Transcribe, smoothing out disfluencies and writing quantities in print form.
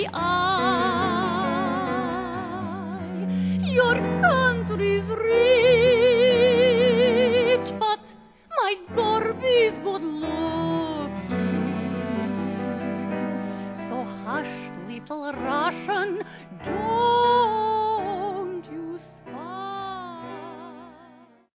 eye. Your country's rich, but my Gorby's good looking. So hush, little Russian, don't